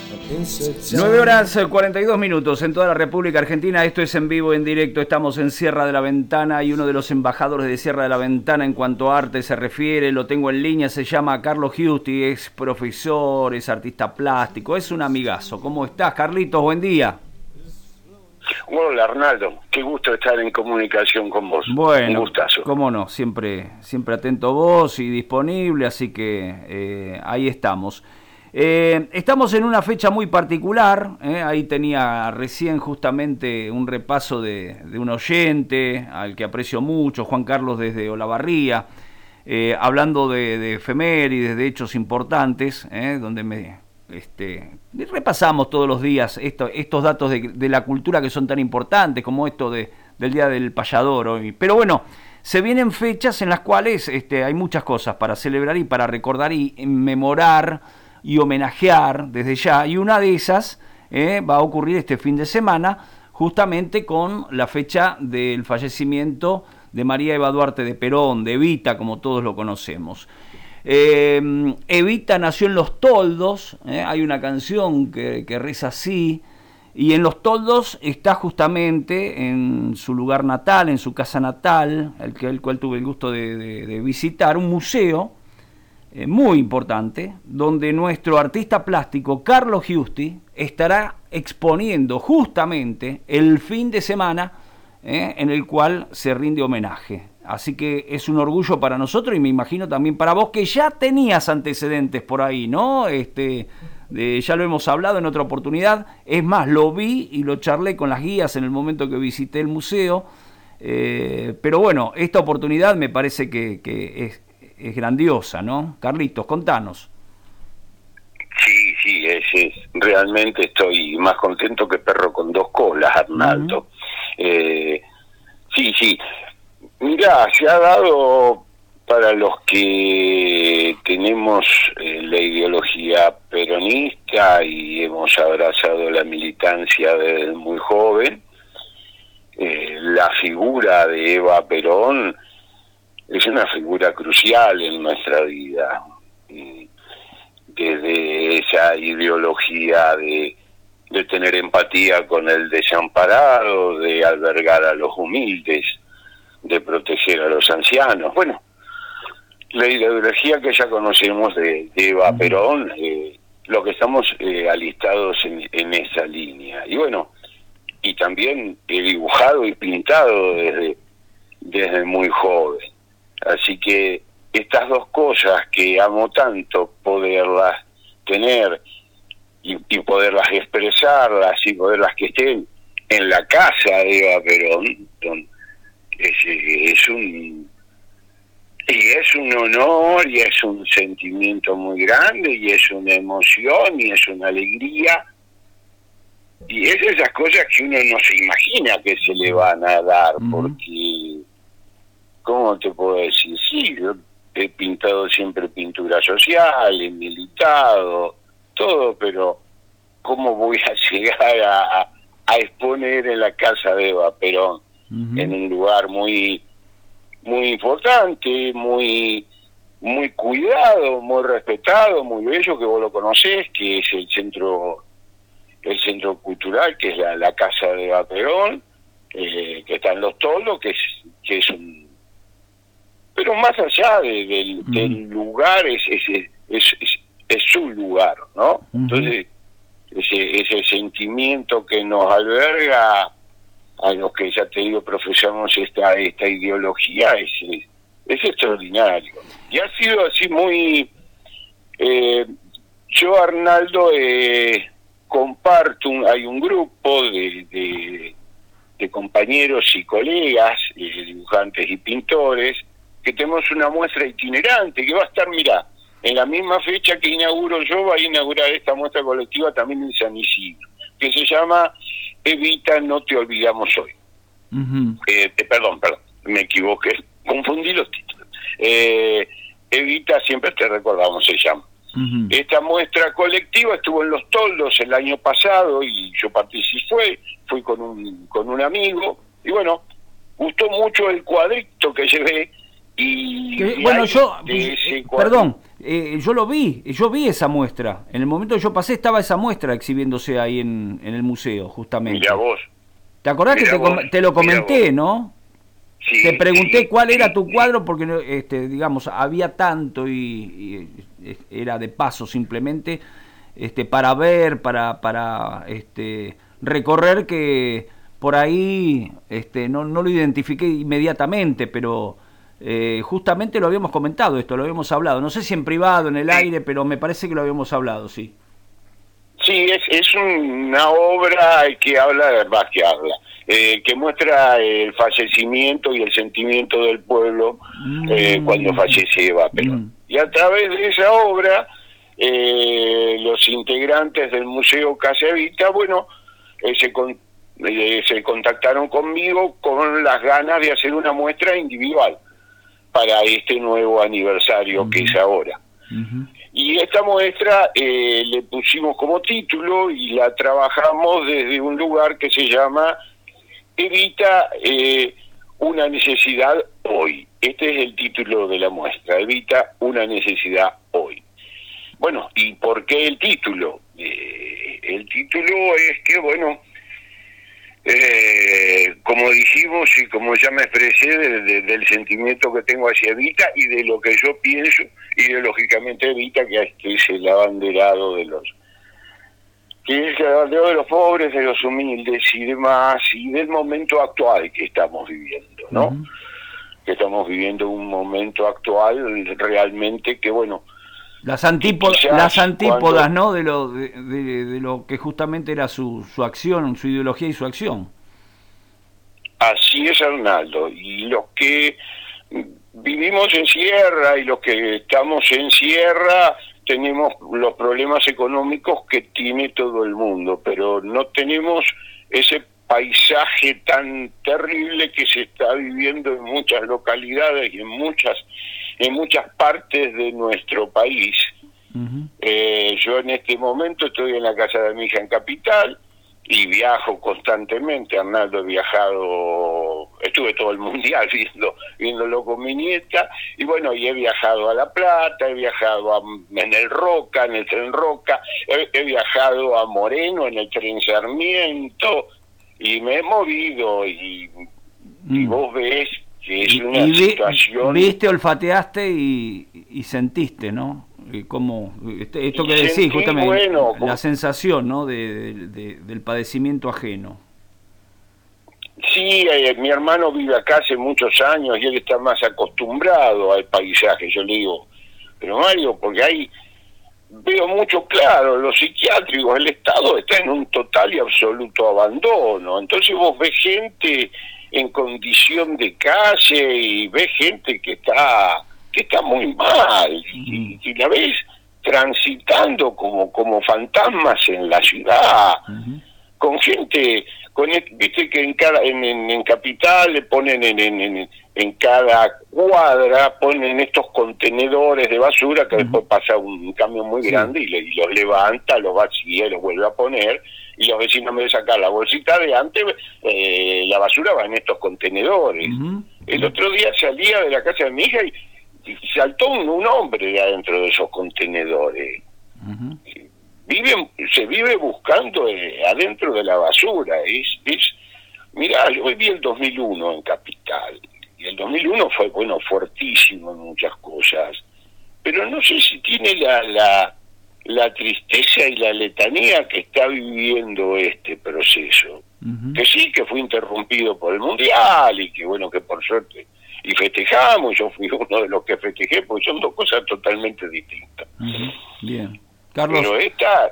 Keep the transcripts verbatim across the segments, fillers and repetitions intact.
nueve horas cuarenta y dos minutos en toda la República Argentina. Esto es en vivo, en directo. Estamos en Sierra de la Ventana y uno de los embajadores de Sierra de la Ventana en cuanto a arte se refiere, lo tengo en línea, se llama Carlos Giusti, es profesor, es artista plástico, es un amigazo. ¿Cómo estás, Carlitos? Buen día. Hola, Arnaldo, qué gusto estar en comunicación con vos. Bueno, un gustazo. Cómo no, siempre, siempre atento a vos y disponible, así que eh, ahí estamos. Eh, estamos en una fecha muy particular, eh, ahí tenía recién justamente un repaso de, de un oyente al que aprecio mucho, Juan Carlos desde Olavarría, eh, hablando de, de efemérides, de hechos importantes, eh, donde me este, repasamos todos los días esto, estos datos de, de la cultura que son tan importantes, como esto de, del Día del Payador hoy. Pero bueno, se vienen fechas en las cuales este, hay muchas cosas para celebrar y para recordar y memorar y homenajear desde ya, y una de esas eh, va a ocurrir este fin de semana, justamente con la fecha del fallecimiento de María Eva Duarte de Perón, de Evita, como todos lo conocemos. Eh, Evita nació en Los Toldos, eh, hay una canción que, que reza así, y en Los Toldos está justamente en su lugar natal, en su casa natal, el, que, el cual tuve el gusto de, de, de visitar, un museo Eh, muy importante, donde nuestro artista plástico Carlos Giusti estará exponiendo justamente el fin de semana eh, en el cual se rinde homenaje. Así que es un orgullo para nosotros y me imagino también para vos, que ya tenías antecedentes por ahí, ¿no? Este, de, ya lo hemos hablado en otra oportunidad, es más, lo vi y lo charlé con las guías en el momento que visité el museo, eh, pero bueno, esta oportunidad me parece que, que es es grandiosa, ¿no? Carlitos, contanos. Sí, sí, es, es, realmente estoy más contento que perro con dos colas, Arnaldo. Uh-huh. eh, sí, sí, mirá, se ha dado para los que tenemos eh, la ideología peronista y hemos abrazado la militancia desde muy joven, eh, la figura de Eva Perón es una figura crucial en nuestra vida, desde esa ideología de, de tener empatía con el desamparado, de albergar a los humildes, de proteger a los ancianos. Bueno, la ideología que ya conocemos de, de Eva Perón, eh, lo que estamos eh, alistados en, en esa línea. Y bueno, y también he dibujado y pintado desde, desde muy joven. Así que estas dos cosas que amo tanto, poderlas tener y, y poderlas expresarlas y poderlas que estén en la casa de Eva Perón, es, es un y es un honor y es un sentimiento muy grande y es una emoción y es una alegría, y es esas cosas que uno no se imagina que se le van a dar. Uh-huh. Porque ¿cómo te puedo decir? Sí, yo he pintado siempre pintura social, he militado, todo, pero ¿cómo voy a llegar a, a exponer en la casa de Eva Perón? Uh-huh. En un lugar muy muy importante, muy muy cuidado, muy respetado, muy bello, que vos lo conocés, que es el centro el centro cultural, que es la, la casa de Eva Perón, eh, que está en Los Toldos, que es, que es un pero más allá de, del, uh-huh. del lugar, es, es, es, es, es su lugar, ¿no? Uh-huh. Entonces, ese, ese sentimiento que nos alberga a los que, ya te digo, profesamos esta esta ideología, es, es, es extraordinario. Y ha sido así muy... Eh, yo, Arnaldo, eh, comparto, un, hay un grupo de, de, de compañeros y colegas, eh, dibujantes y pintores, que tenemos una muestra itinerante que va a estar, mirá, en la misma fecha que inauguro yo, va a inaugurar esta muestra colectiva también en San Isidro, que se llama Evita, no te olvidamos hoy. Uh-huh. eh, perdón, perdón, me equivoqué, confundí los títulos. Eh, Evita, siempre te recordamos, se llama. Uh-huh. Esta muestra colectiva estuvo en Los Toldos el año pasado y yo participé, fui con un, con un amigo, y bueno, gustó mucho el cuadrito que llevé. Y que, bueno, yo, perdón, eh, yo lo vi, yo vi esa muestra. En el momento que yo pasé estaba esa muestra exhibiéndose ahí en, en el museo, justamente. Mirá vos. ¿Te acordás Mirá que te, vos, te lo comenté, no? Sí, te pregunté sí, cuál sí, era tu sí. cuadro porque, este, digamos, había tanto y, y era de paso simplemente, este, para ver, para, para, este, recorrer, que por ahí, este, no, no lo identifiqué inmediatamente, pero eh, justamente lo habíamos comentado esto, lo habíamos hablado, no sé si en privado, en el aire, pero me parece que lo habíamos hablado, sí. Sí, es, es una obra que habla, va, que habla, eh, que muestra el fallecimiento y el sentimiento del pueblo eh, Mm. cuando fallece Eva Perón. Mm. Y a través de esa obra, eh, los integrantes del Museo Casa Evita, bueno, eh, se, con, eh, se contactaron conmigo con las ganas de hacer una muestra individual para este nuevo aniversario Uh-huh. que es ahora. Uh-huh. Y esta muestra eh, le pusimos como título y la trabajamos desde un lugar que se llama Evita eh, una necesidad hoy. Este es el título de la muestra, Evita una necesidad hoy. Bueno, ¿y por qué el título? Eh, el título es que, bueno, eh, como dijimos y como ya me expresé de, de, del sentimiento que tengo hacia Evita y de lo que yo pienso ideológicamente Evita, que es el abanderado de los que es el abanderado de los pobres, de los humildes y demás, y del momento actual que estamos viviendo, ¿no? Uh-huh. Que estamos viviendo un momento actual realmente que, bueno, las antípodas, las antípodas, cuando, ¿no? De lo de, de, de lo que justamente era su, su acción, su ideología y su acción. Así es, Arnaldo. Y los que vivimos en sierra y los que estamos en sierra tenemos los problemas económicos que tiene todo el mundo, pero no tenemos ese paisaje tan terrible que se está viviendo en muchas localidades y en muchas en muchas partes de nuestro país. Uh-huh. Eh, yo en este momento estoy en la casa de mi hija en Capital y viajo constantemente. Arnaldo, he viajado, estuve todo el mundial viendo, viéndolo con mi nieta, y bueno, y he viajado a La Plata, he viajado a, en el Roca, en el tren Roca, he, he viajado a Moreno en el tren Sarmiento, y me he movido, y, mm. y vos ves que es una y, y situación... Viste, olfateaste y, y sentiste, ¿no? Como esto que decís, sentí, justamente, bueno, la como... sensación, ¿no? De, de, de, del padecimiento ajeno. Sí, eh, mi hermano vive acá hace muchos años y él está más acostumbrado al paisaje. Yo le digo, pero Mario, porque ahí veo mucho claro, los psiquiátricos, el Estado está en un total y absoluto abandono. Entonces vos ves gente en condición de calle y ves gente que está que está muy mal y, y la ves transitando como como fantasmas en la ciudad. Uh-huh. Con gente, con viste que en cada en, en, en Capital le ponen en, en, en, en cada cuadra ponen estos contenedores de basura que uh-huh. después pasa un camión muy sí. grande y, le, y los levanta, los vacía y los vuelve a poner, y los vecinos me deben sacar la bolsita de antes, eh, la basura va en estos contenedores. Uh-huh. El otro día salía de la casa de mi hija y, y saltó un, un hombre de adentro de esos contenedores. Uh-huh. Vive, se vive buscando eh, adentro de la basura. Es, es, mirá, yo viví el dos mil uno en Capital, y el dos mil uno fue, bueno, fuertísimo en muchas cosas, pero no sé si tiene la, la, la tristeza y la letanía que está viviendo este proceso. Uh-huh. Que sí, que fue interrumpido por el Mundial, y que bueno, que por suerte, y festejamos, yo fui uno de los que festejé, porque son dos cosas totalmente distintas. Uh-huh. Bien. Carlos. Pero esta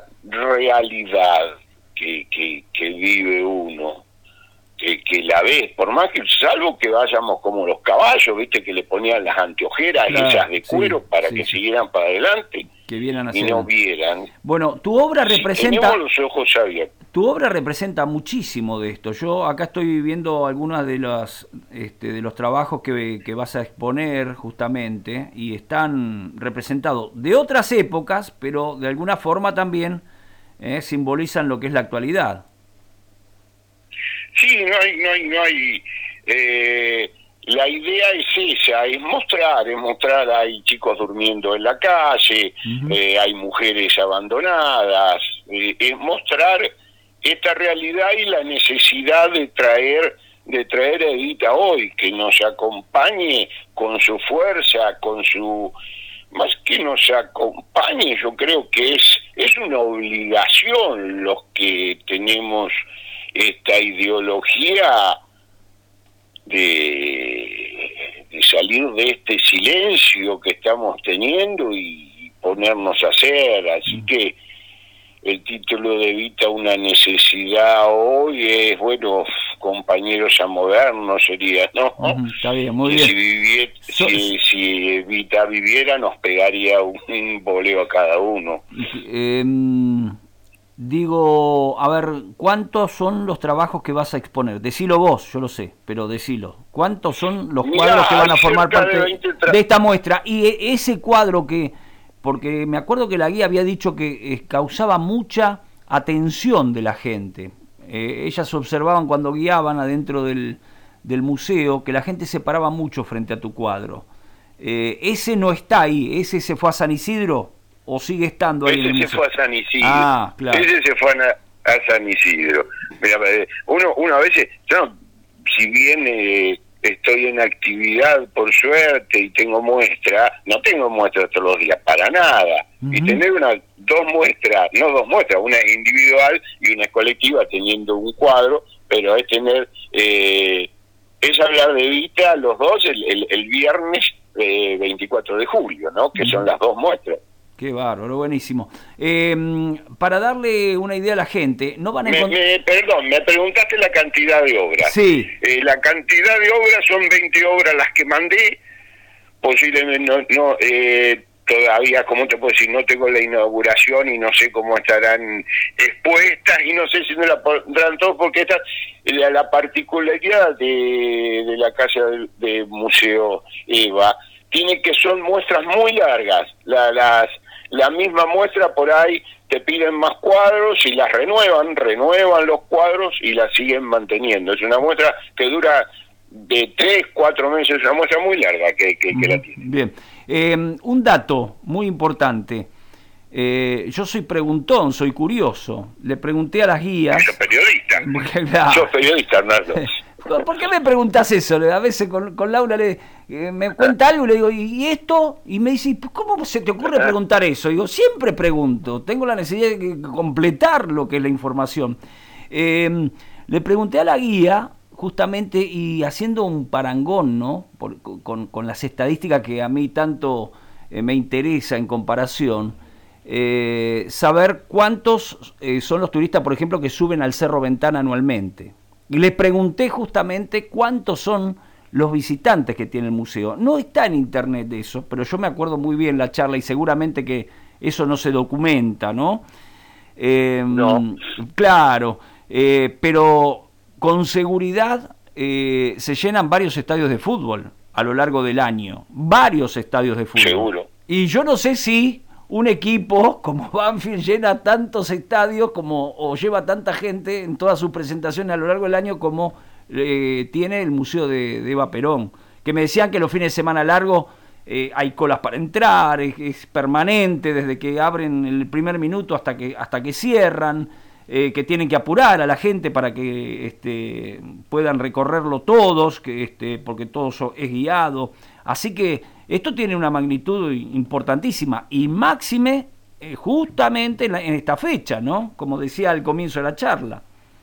realidad que, que, que vive uno, que, que la ves, por más que, salvo que vayamos como los caballos, viste, que le ponían las anteojeras, claro, esas de cuero, sí, para sí, que sí. siguieran para adelante, que vieran y no vieran. Bueno, tu obra representa... Tenemos los ojos abiertos. Tu obra representa muchísimo de esto. Yo acá estoy viendo algunos de los, este, de los trabajos que, que vas a exponer justamente, y están representados de otras épocas, pero de alguna forma también eh, simbolizan lo que es la actualidad. Sí, no hay, no hay, no hay. Eh, la idea es esa, es mostrar, es mostrar, hay chicos durmiendo en la calle, uh-huh. eh, hay mujeres abandonadas, eh, es mostrar esta realidad y la necesidad de traer de traer a Evita hoy, que nos acompañe con su fuerza, con su... Más que nos acompañe, yo creo que es, es una obligación los que tenemos esta ideología de, de salir de este silencio que estamos teniendo y ponernos a hacer, así que el título de Evita una necesidad hoy es, bueno, compañeros a modernos sería, ¿no? Uh-huh, está bien, muy y bien. Si, viviera, so, si, si Evita viviera nos pegaría un, un boleo a cada uno. Eh, digo, a ver, ¿cuántos son los trabajos que vas a exponer? Decilo vos, yo lo sé, pero decilo. ¿Cuántos son los Mirá, cuadros que van a formar parte de, tra- de esta muestra? Y ese cuadro que... Porque me acuerdo que la guía había dicho que eh, causaba mucha atención de la gente. Eh, ellas observaban cuando guiaban adentro del, del museo que la gente se paraba mucho frente a tu cuadro. Eh, ¿Ese no está ahí? ¿Ese se fue a San Isidro o sigue estando ahí? Ese en el se museo? fue a San Isidro. Ah, claro. Ese se fue a, a San Isidro. Mira, uno, uno a veces, yo, si bien... Eh, estoy en actividad por suerte y tengo muestra, no tengo muestras todos los días, para nada. Uh-huh. Y tener una dos muestras, no dos muestras, una individual y una colectiva teniendo un cuadro, pero es tener, eh, es hablar de Evita los dos el, el, el viernes eh, veinticuatro de julio, ¿no? Que uh-huh. son las dos muestras. Qué bárbaro, buenísimo. Eh, para darle una idea a la gente, no van a encontrar... Me, me, perdón, me preguntaste la cantidad de obras. Sí. Eh, la cantidad de obras son veinte obras las que mandé. Posiblemente no, no eh, todavía, ¿cómo te puedo decir? No tengo la inauguración y no sé cómo estarán expuestas y no sé si no la pondrán todas porque esta la, la particularidad de, de la casa del de Museo Eva tiene que son muestras muy largas. La, las La misma muestra por ahí te piden más cuadros y las renuevan, renuevan los cuadros y las siguen manteniendo. Es una muestra que dura de tres, cuatro meses, es una muestra muy larga que, que, que la tiene. Bien, eh, un dato muy importante. Eh, yo soy preguntón, soy curioso. Le pregunté a las guías... Sos periodista. Claro. Sos periodista, Arnaldo. ¿Por qué me preguntás eso? A veces con, con Laura le, eh, me cuenta algo y le digo, ¿y esto? Y me dice, ¿cómo se te ocurre preguntar eso? Y digo, siempre pregunto, tengo la necesidad de completar lo que es la información. Eh, le pregunté a la guía, justamente, y haciendo un parangón, ¿no? Por, con, con las estadísticas que a mí tanto eh, me interesa en comparación, eh, saber cuántos eh, son los turistas, por ejemplo, que suben al Cerro Ventana anualmente. Y le pregunté justamente cuántos son los visitantes que tiene el museo. No está en internet eso, pero yo me acuerdo muy bien la charla y seguramente que eso no se documenta, ¿no? Eh, no. Claro, eh, pero con seguridad eh, se llenan varios estadios de fútbol a lo largo del año. Varios estadios de fútbol. Seguro. Y yo no sé si un equipo como Banfield llena tantos estadios como o lleva tanta gente en todas sus presentaciones a lo largo del año como eh, tiene el Museo de, de Eva Perón, que me decían que los fines de semana largos eh, hay colas para entrar, es, es permanente desde que abren el primer minuto hasta que hasta que cierran, eh, que tienen que apurar a la gente para que este, puedan recorrerlo todos, que este, porque todo eso es guiado, así que esto tiene una magnitud importantísima y máxime eh, justamente en, la, en esta fecha, ¿no? Como decía al comienzo de la charla.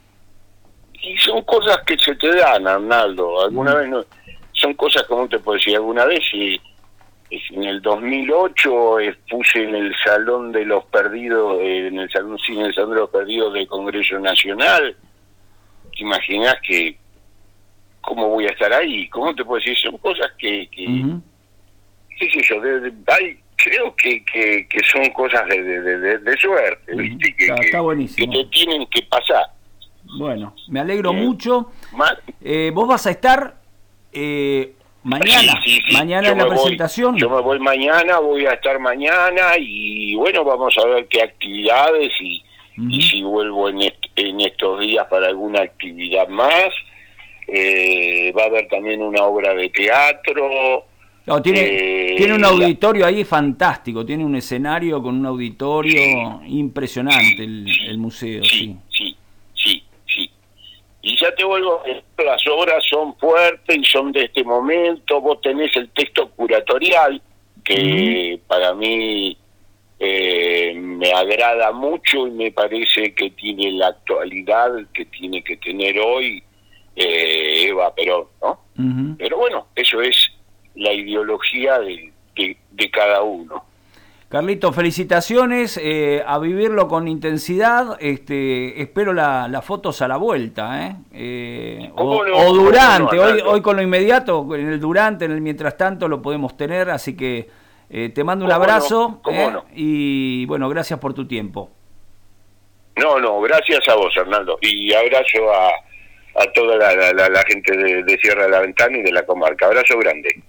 Y son cosas que se te dan, Arnaldo. Alguna mm. vez no, son cosas, como te puedo decir, alguna vez y, y en el dos mil ocho eh, puse en el Salón de los Perdidos, eh, en el Salón sí, en el Salón de los Perdidos del Congreso Nacional. ¿Te imaginas que cómo voy a estar ahí? ¿Cómo te puedo decir? Son cosas que... que mm-hmm. qué sé yo, de, de, hay, creo que, que, que son cosas de, de, de, de suerte, ¿viste? Que, está, está buenísimo. Que te tienen que pasar. Bueno, me alegro eh, mucho. Más, eh, vos vas a estar eh, mañana, sí, sí, sí. mañana yo en la voy, presentación. Yo me voy mañana, voy a estar mañana y bueno, vamos a ver qué actividades y, uh-huh. y si vuelvo en, est- en estos días para alguna actividad más. eh, va a haber también una obra de teatro. No, tiene, eh, tiene un auditorio ahí fantástico, tiene un escenario con un auditorio sí, impresionante, sí, el, sí, el museo. Sí, sí, sí, sí. Y ya te vuelvo a decir, las obras son fuertes y son de este momento. Vos tenés el texto curatorial, que uh-huh. para mí eh, me agrada mucho y me parece que tiene la actualidad que tiene que tener hoy eh, Eva Perón, ¿no? Uh-huh. Pero bueno, eso es la ideología de, de, de cada uno. Carlito, felicitaciones, eh, a vivirlo con intensidad. Este, espero las la fotos a la vuelta, ¿eh? eh o, no, o durante, no, hoy, hoy con lo inmediato, en el durante, en el mientras tanto lo podemos tener, así que eh, te mando un abrazo no? eh, no? y bueno, gracias por tu tiempo. No, no, gracias a vos, Hernando, y abrazo a, a toda la, la, la gente de, de Sierra de la Ventana y de la comarca. Abrazo grande.